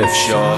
افشا.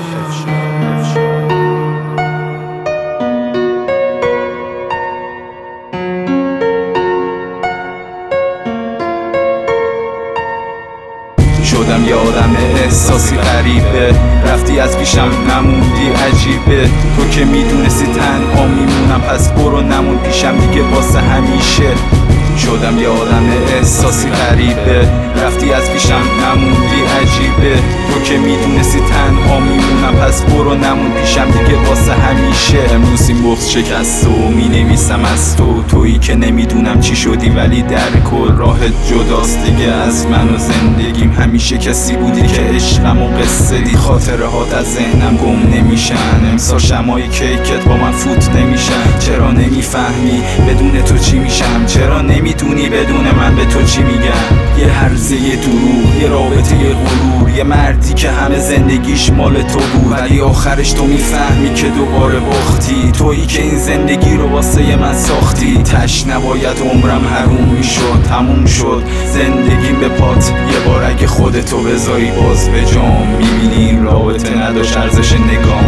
شدم یه آدم احساسی غریبه، رفتی از پیشم نموندی عجیبه. تو که میدونستی تنها میمونم، پس برو نمون پیشم دیگه واسه همیشه. شدم یه آدم احساسی غریبه، رفتی از پیشم نموندی عجیبه. تو که میدونستی تنها میمونم، پس برو نمون پیشم دیگه واسه همیشه. امروز این بغض شکست و مینویسم از تو، تویی که نمیدونم چی شدی ولی در کل راحت جداست دیگه از من و زندگیم. همیشه کسی بودی که عشقم و قصه دی، خاطره هات از ذهنم گم نمیشن. امسال شمای کیکت با من فوت نمیشن. چرا نمیفهمی بدون تو چی میشم؟ چرا نمیدونی بدون من به تو چی میگم؟ یه هرزه یه دروغ، یه رابطه یه غرور، یه مردی که همه زندگیش مال تو بود ولی آخرش تو میفهمی که دوباره باختی. تویی که این زندگی رو واسه من ساختی. تش نباید عمرم حروم میشد، تموم شد زندگیم به پات. یه بار اگه خودتو بذاری باز به جام، میبینی این رابطه نداشت ارزش نگام.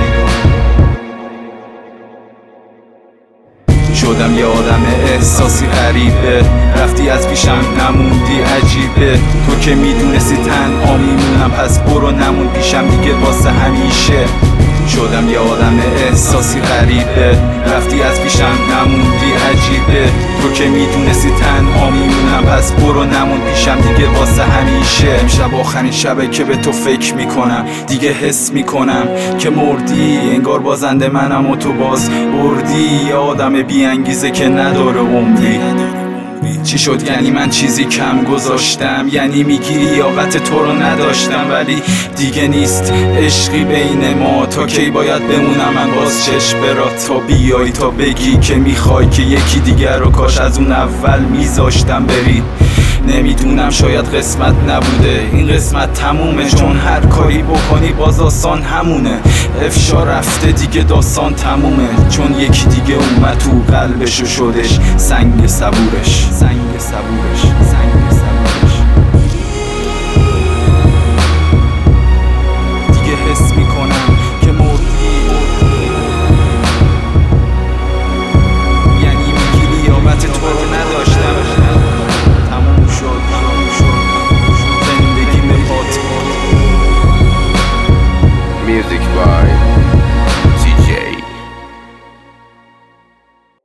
شدم یه آدم احساسی غریبه، رفتی از پیشم نموندی عجیبه. تو که میدونستی تنها میمونم، پس برو نمون پیشم دیگه واسه همیشه. شدم یه آدم احساسی غریبه، رفتی از پیشم نموندی عجیبه. تو که میدونستی تنها میمونم، پس برو نمون پیشم دیگه واسه همیشه. امشب آخرین شبه که به تو فکر میکنم، دیگه حس میکنم که مردی، انگار بازنده منم و تو باز بردی. یه آدم بی انگیزه که نداره عمری. چی شد یعنی من چیزی کم گذاشتم؟ یعنی میگیری لیاقت تو رو نداشتم ولی دیگه نیست عشقی بین ما. تا کی باید بمونم من باز چشم برات تا بیای تا بگی که میخوای که یکی دیگر رو کاش از اون اول میذاشتم بری. نمیدونم شاید قسمت نبوده، این قسمت تمومه، چون هر کاری بکنی باز آسان همونه. افشا رفته دیگه داستان تمومه، چون یکی دیگه اومد تو قلبش و شدش سنگ صبورش.